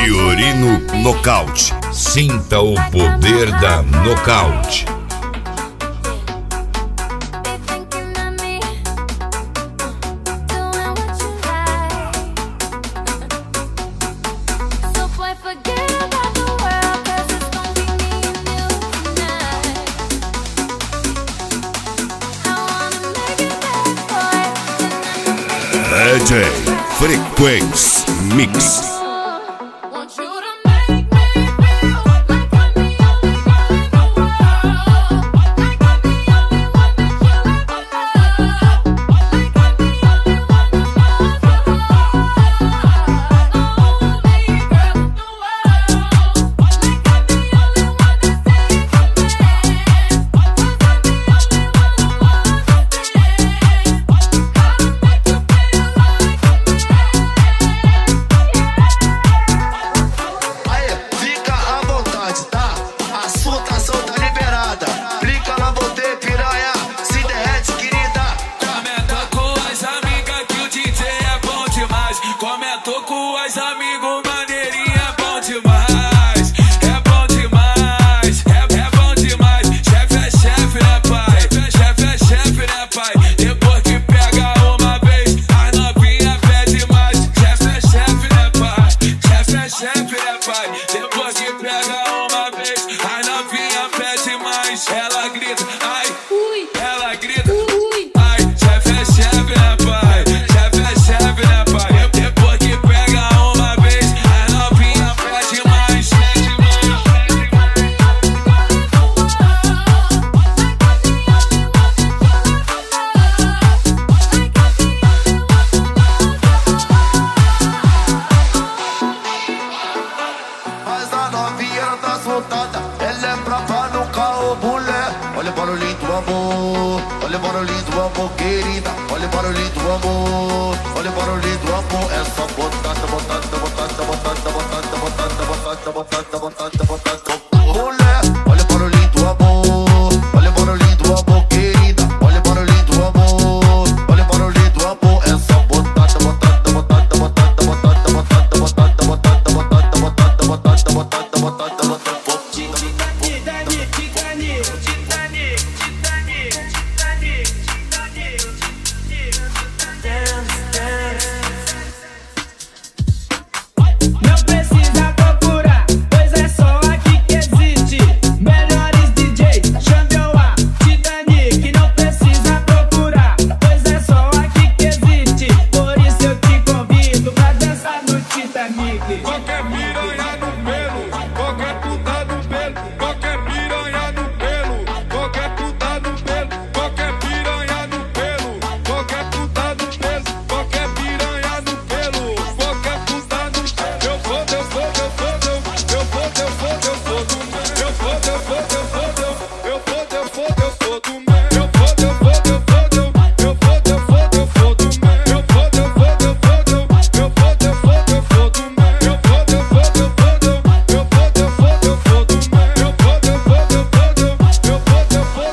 Fiorino Nocaute. Sinta o poder da nocaute. DJ Frequenz Mix. Tô com as amigos, maneirinha, bom demais. É bom demais, é bom demais. Chefe é chefe, né, pai? Chefe é chefe, né, pai? Depois que pega uma vez, as novinha pede mais. Chefe é chefe, né, pai? Chefe é chefe, né, pai? Depois que pega uma vez, as novinha pede mais. Ela grita, ai, ui. Ela grita, ui. Ai, chefe é chefe, né, pai? Chefe é chefe, né, pai? Depois que pega uma vez, a novinha pede mais. Mas a novinha não tá soltada, ela é brava no carro, mulher. Olha o barulhinho do amor, olha o barulhinho do amor, querida. Olha o barulhinho do amor, olha o barulhinho do amor. É só botada, botada, botada, botada, botada, botada, botada, botada, botada, botada, botada. Mulher,